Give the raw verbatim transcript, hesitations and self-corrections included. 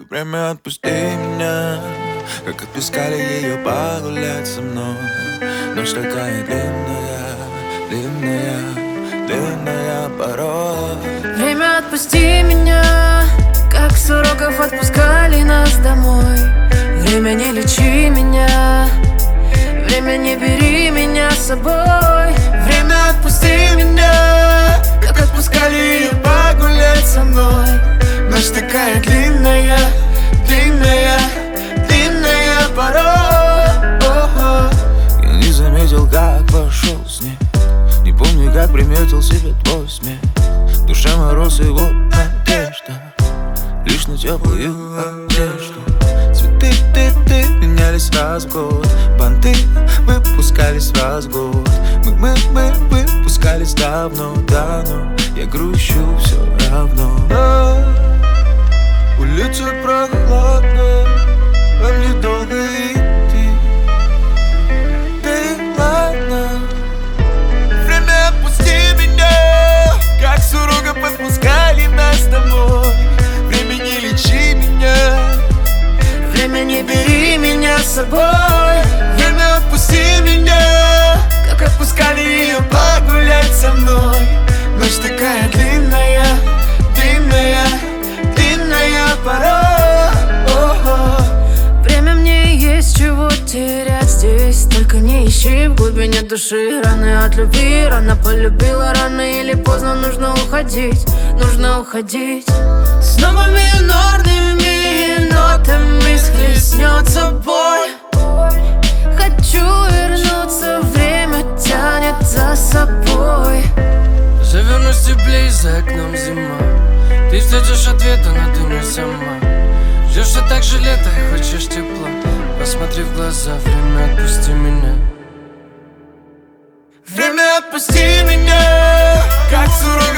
Время отпусти меня, как отпускали ее погулять со мной. Ночь такая длинная, длинная, длинная порой. Время отпусти меня, как с уроков отпускали нас домой. Время не лечи меня, время не бери меня с собой. Время отпусти меня, как отпускали ее погулять со мной. Ночь такая длинная, длинная, длинная порой. Я не заметил, как вошел снег, не помню, как приметил себе твой смех. В душе мороз и вот надежда, лишь на теплую одежду. Цветы, ты, ты менялись раз в год, банты выпускались раз в год. Мы, мы, мы выпускались давно, давно. Я грущу все равно. Улица прохладная, а мне долго идти. Да и ладно. Время отпусти меня, как с уроков отпускали нас домой. Время не лечи меня, время не бери меня с собой. Время отпусти меня, как отпускали ее погулять со мной. Ночь такая длинная, длинная, длинная порой. Время мне есть чего терять здесь, только не ищи в глубине души раны от любви. Рано полюбила, рано или поздно нужно уходить, нужно уходить. С новыми минорными нотами схлестнется боль. Хочу вернуться, время тянет за собой. Завернусь теплее, за окном зима. Ты ждешь ответа, но ты не сама. Ждешь все так же лето и хочешь тепла. Посмотри в глаза, время отпусти меня. Время отпусти меня, как сурок